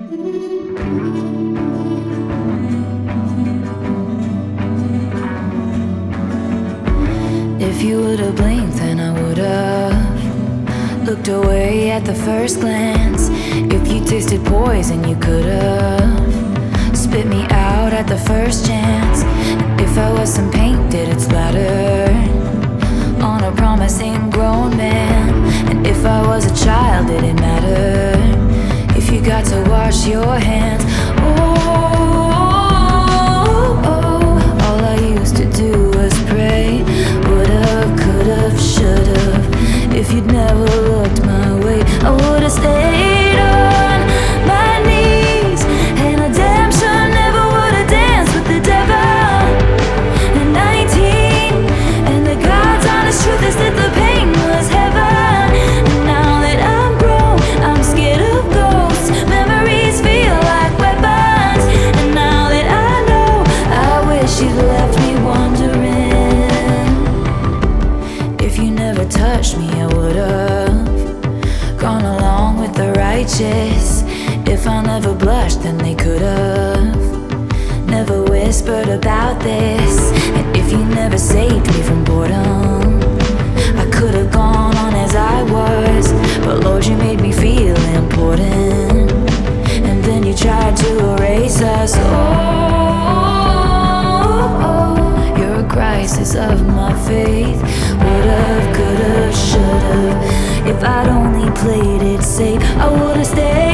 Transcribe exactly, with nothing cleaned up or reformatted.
If you would've blinked, then I would've looked away at the first glance. If you tasted poison, you could've spit me out at the first chance. If I was some paint, did it splatter on a promising grown man? And if I was a child, did it matter if you got to wash your hands? Oh, oh, all I used to do was pray. Would've, could've, should've. If you'd never looked my way, I would've stayed on my knees. And I damn sure never would've danced with the devil at nineteen. And the God's honest truth is that the pain was heaven. And now that I'm grown, I'm scared of ghosts. Memories feel like weapons. And now that I know, I wish you'd left me wondering. If you never touched me, I would've gone along with the righteous. If I never blushed, then they could've never whispered about this. And if you never saved me from boredom, I could've gone on as I was. But Lord, you made me feel important, and then you tried to erase us. Oh, you're a crisis of my faith. Would've, could've, should've. If I'd only played it safe, I would've stayed.